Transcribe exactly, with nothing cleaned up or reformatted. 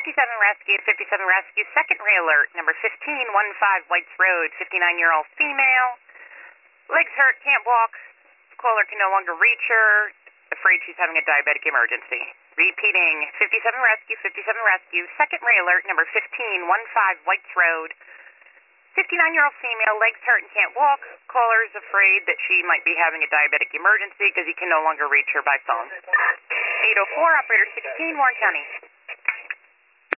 fifty-seven Rescue, fifty-seven Rescue, second alert, number fifteen fifteen Whites Road, fifty-nine-year-old female. Legs hurt, can't walk. Caller can no longer reach her. Afraid she's having a diabetic emergency. Repeating, fifty-seven Rescue, fifty-seven Rescue, second alert, number fifteen fifteen Whites Road. fifty-nine-year-old female, legs hurt and can't walk. Caller is afraid that she might be having a diabetic emergency because he can no longer reach her by phone. eight oh four, operator sixteen, Warren County.